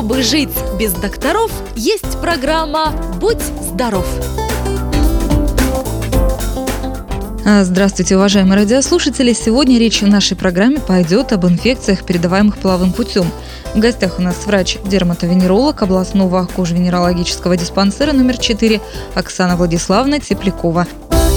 Чтобы жить без докторов, есть программа «Будь здоров». Здравствуйте, уважаемые радиослушатели! Сегодня речь в нашей программе пойдет об инфекциях, передаваемых половым путем. В гостях у нас врач-дерматовенеролог областного кожно-венерологического диспансера номер 4 Оксана Владиславовна Теплякова.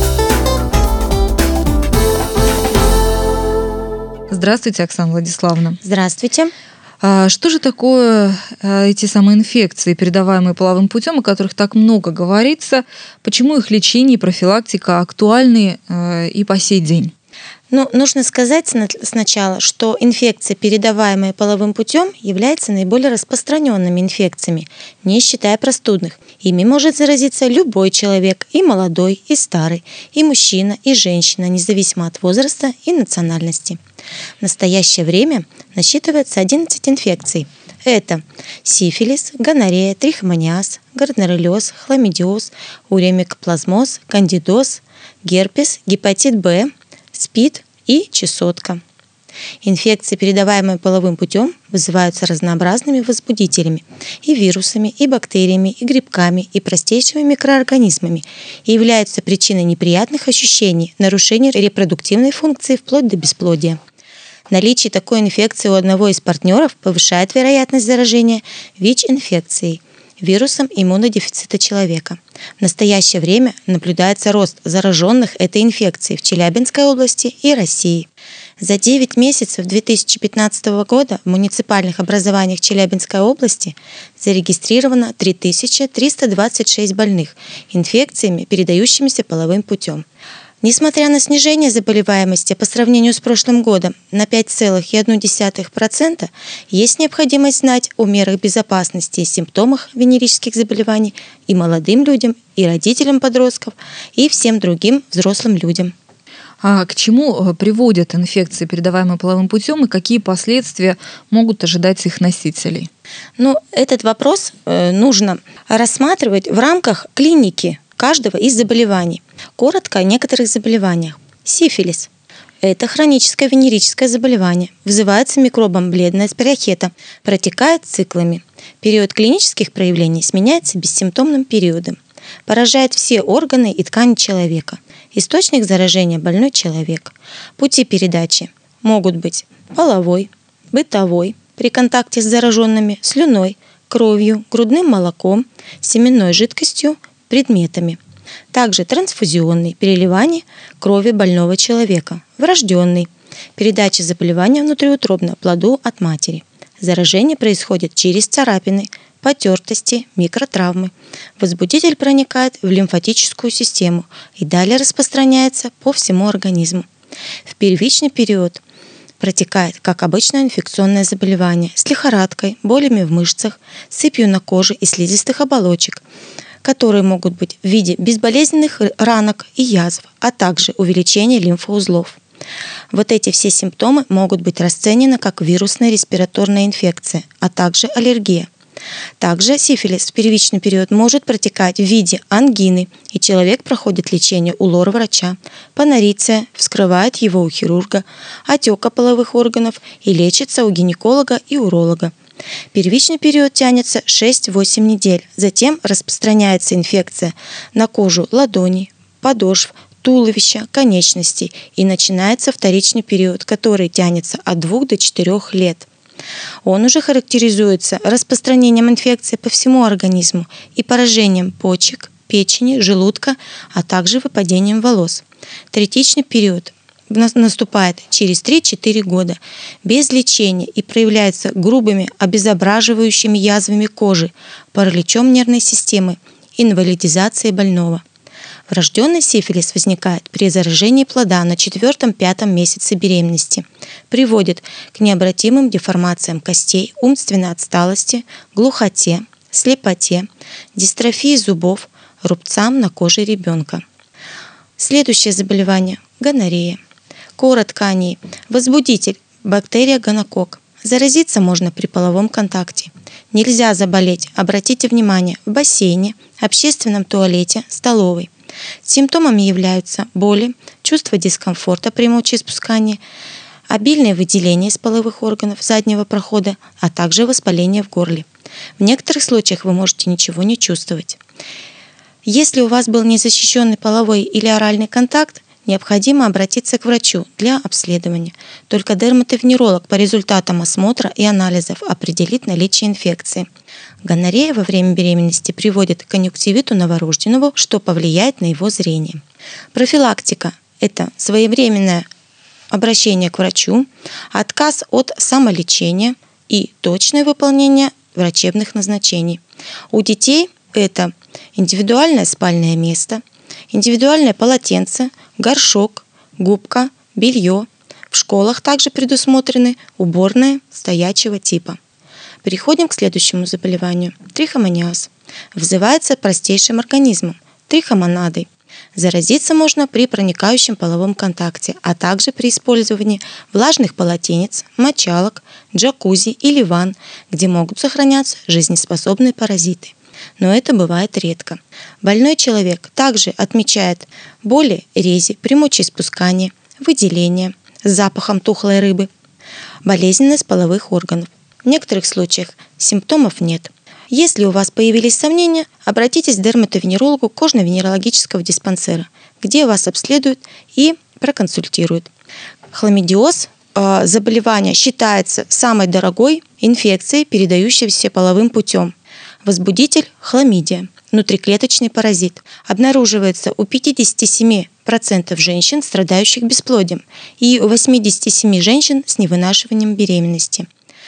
Здравствуйте, Оксана Владиславовна. Здравствуйте. Что же такое эти самые инфекции, передаваемые половым путем, о которых так много говорится? Почему их лечение и профилактика актуальны и по сей день? Нужно сказать сначала, что инфекции, передаваемые половым путем, являются наиболее распространенными инфекциями, не считая простудных. Ими может заразиться любой человек, и молодой, и старый, и мужчина, и женщина, независимо от возраста и национальности. В настоящее время насчитывается 11 инфекций. Это сифилис, гонорея, трихомониаз, гарднеролез, хламидиоз, уремикоплазмоз, кандидоз, герпес, гепатит Б, СПИД и чесотка. Инфекции, передаваемые половым путем, вызываются разнообразными возбудителями и вирусами, и бактериями, и грибками, и простейшими микроорганизмами и являются причиной неприятных ощущений, нарушения репродуктивной функции вплоть до бесплодия. Наличие такой инфекции у одного из партнеров повышает вероятность заражения ВИЧ-инфекцией, вирусом иммунодефицита человека. В настоящее время наблюдается рост зараженных этой инфекцией в Челябинской области и России. За 9 месяцев 2015 года в муниципальных образованиях Челябинской области зарегистрировано 3326 больных инфекциями, передающимися половым путем. Несмотря на снижение заболеваемости по сравнению с прошлым годом на 5,1%, есть необходимость знать о мерах безопасности и симптомах венерических заболеваний и молодым людям, и родителям подростков, и всем другим взрослым людям. А к чему приводят инфекции, передаваемые половым путем, и какие последствия могут ожидать их носителей? Этот вопрос нужно рассматривать в рамках клиники каждого из заболеваний. Коротко о некоторых заболеваниях. Сифилис – это хроническое венерическое заболевание. Вызывается микробом бледная спорохета, протекает циклами. Период клинических проявлений сменяется бессимптомным периодом. Поражает все органы и ткани человека. Источник заражения – больной человек. Пути передачи могут быть половой, бытовой, при контакте с зараженными, слюной, кровью, грудным молоком, семенной жидкостью, предметами. Также трансфузионный, переливание крови больного человека, врожденный, передача заболевания внутриутробно плоду от матери. Заражение происходит через царапины, потертости, микротравмы. Возбудитель проникает в лимфатическую систему и далее распространяется по всему организму. В первичный период протекает как обычное инфекционное заболевание с лихорадкой, болями в мышцах, сыпью на коже и слизистых оболочек, которые могут быть в виде безболезненных ранок и язв, а также увеличения лимфоузлов. Вот эти все симптомы могут быть расценены как вирусная респираторная инфекция, а также аллергия. Также сифилис в первичный период может протекать в виде ангины, и человек проходит лечение у лор-врача, панориция, вскрывает его у хирурга, отека половых органов и лечится у гинеколога и уролога. Первичный период тянется 6-8 недель, затем распространяется инфекция на кожу ладоней, подошв, туловища, конечностей и начинается вторичный период, который тянется от 2 до 4 лет. Он уже характеризуется распространением инфекции по всему организму и поражением почек, печени, желудка, а также выпадением волос. Третичный период наступает через 3-4 года без лечения и проявляется грубыми обезображивающими язвами кожи, параличом нервной системы, инвалидизацией больного. Врожденный сифилис возникает при заражении плода на 4-5 месяце беременности, приводит к необратимым деформациям костей, умственной отсталости, глухоте, слепоте, дистрофии зубов, рубцам на коже ребенка. Следующее заболевание – гонорея. Коротко о ней. Возбудитель – бактерия гонокок. Заразиться можно при половом контакте. Нельзя заболеть, обратите внимание, в бассейне, общественном туалете, столовой. Симптомами являются боли, чувство дискомфорта при мочеиспускании, обильное выделение из половых органов заднего прохода, а также воспаление в горле. В некоторых случаях вы можете ничего не чувствовать. Если у вас был незащищенный половой или оральный контакт, необходимо обратиться к врачу для обследования. Только дерматовенеролог по результатам осмотра и анализов определит наличие инфекции. Гонорея во время беременности приводит к конъюнктивиту новорожденного, что повлияет на его зрение. Профилактика – это своевременное обращение к врачу, отказ от самолечения и точное выполнение врачебных назначений. У детей это индивидуальное спальное место, индивидуальное полотенце, горшок, губка, белье. В школах также предусмотрены уборные стоячего типа. Переходим к следующему заболеванию – трихомониаз. Вызывается простейшим организмом – трихомонадой. Заразиться можно при проникающем половом контакте, а также при использовании влажных полотенец, мочалок, джакузи или ванн, где могут сохраняться жизнеспособные паразиты. Но это бывает редко. Больной человек также отмечает боли, рези при мочеиспускании, выделение с запахом тухлой рыбы, болезненность половых органов. В некоторых случаях симптомов нет. Если у вас появились сомнения, обратитесь к дерматовенерологу кожно-венерологического диспансера, где вас обследуют и проконсультируют. Хламидиоз – заболевание считается самой дорогой инфекцией, передающейся половым путем. Возбудитель – хламидия, внутриклеточный паразит. Обнаруживается у 57% женщин, страдающих бесплодием, и у 87% женщин с невынашиванием беременности.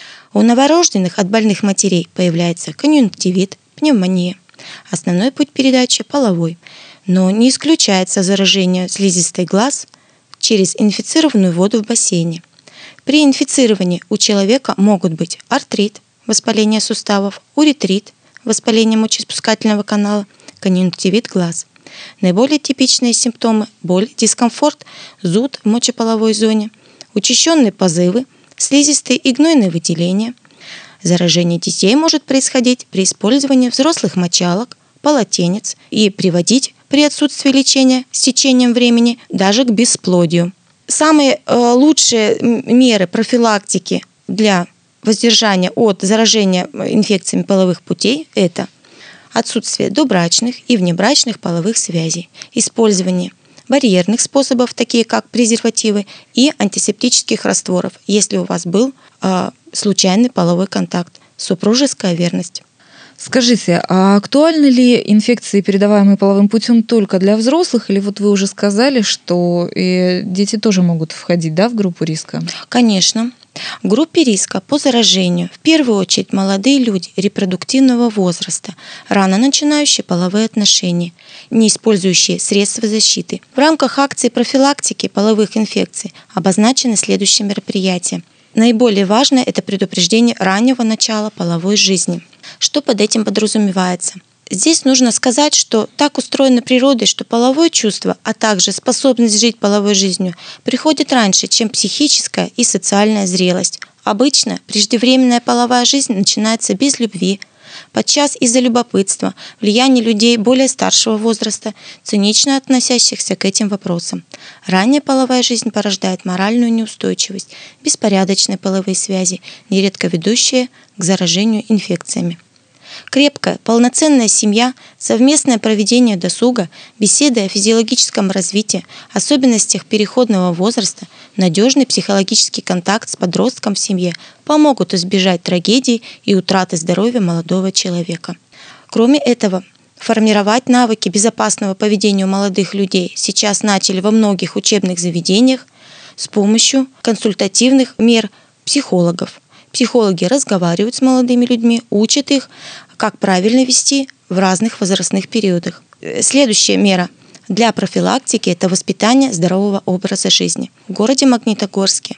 У новорожденных от больных матерей появляется конъюнктивит, пневмония. Основной путь передачи – половой, но не исключается заражение слизистой глаз через инфицированную воду в бассейне. При инфицировании у человека могут быть артрит, воспаление суставов, уретрит, воспаление мочеиспускательного канала, конъюнктивит глаз. Наиболее типичные симптомы – боль, дискомфорт, зуд в мочеполовой зоне, учащенные позывы, слизистые и гнойные выделения. Заражение детей может происходить при использовании взрослых мочалок, полотенец и приводить при отсутствии лечения с течением времени даже к бесплодию. Самые лучшие меры профилактики для воздержания от заражения инфекциями половых путей – это отсутствие добрачных и внебрачных половых связей, использование барьерных способов, такие как презервативы, и антисептических растворов, если у вас был случайный половой контакт, супружеская верность. Скажите, а актуальны ли инфекции, передаваемые половым путем, только для взрослых? Или вот вы уже сказали, что и дети тоже могут входить, да, в группу риска? Конечно. В группе риска по заражению в первую очередь молодые люди репродуктивного возраста, рано начинающие половые отношения, не использующие средства защиты. В рамках акции профилактики половых инфекций обозначены следующие мероприятия. Наиболее важное – это предупреждение раннего начала половой жизни. Что под этим подразумевается? Здесь нужно сказать, что так устроена природа, что половое чувство, а также способность жить половой жизнью приходит раньше, чем психическая и социальная зрелость. Обычно преждевременная половая жизнь начинается без любви, подчас из-за любопытства, влияния людей более старшего возраста, цинично относящихся к этим вопросам. Ранняя половая жизнь порождает моральную неустойчивость, беспорядочные половые связи, нередко ведущие к заражению инфекциями. Крепкая, полноценная семья, совместное проведение досуга, беседы о физиологическом развитии, особенностях переходного возраста, надежный психологический контакт с подростком в семье помогут избежать трагедий и утраты здоровья молодого человека. Кроме этого, формировать навыки безопасного поведения у молодых людей сейчас начали во многих учебных заведениях с помощью консультативных мер психологов. Психологи разговаривают с молодыми людьми, учат их, как правильно вести в разных возрастных периодах. Следующая мера для профилактики – это воспитание здорового образа жизни. В городе Магнитогорске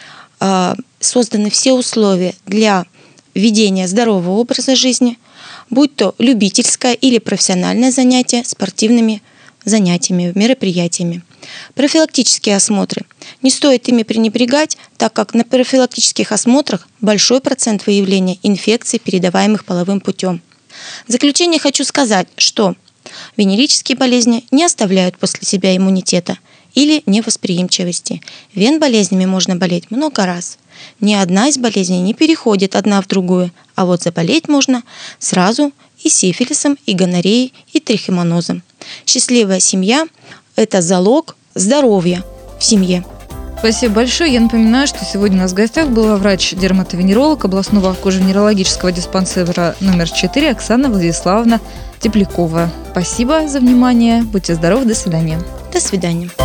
созданы все условия для ведения здорового образа жизни, будь то любительское или профессиональное занятие спортивными занятиями, мероприятиями. Профилактические осмотры. Не стоит ими пренебрегать, так как на профилактических осмотрах большой процент выявления инфекций, передаваемых половым путем. В заключение хочу сказать, что венерические болезни не оставляют после себя иммунитета или невосприимчивости. Вен-болезнями можно болеть много раз. Ни одна из болезней не переходит одна в другую, а вот заболеть можно сразу и сифилисом, и гонореей, и трихомонозом. Счастливая семья – это залог здоровья в семье. Спасибо большое. Я напоминаю, что сегодня у нас в гостях была врач-дерматовенеролог областного кожевенерологического диспансера номер 4 Оксана Владиславовна Теплякова. Спасибо за внимание. Будьте здоровы. До свидания. До свидания.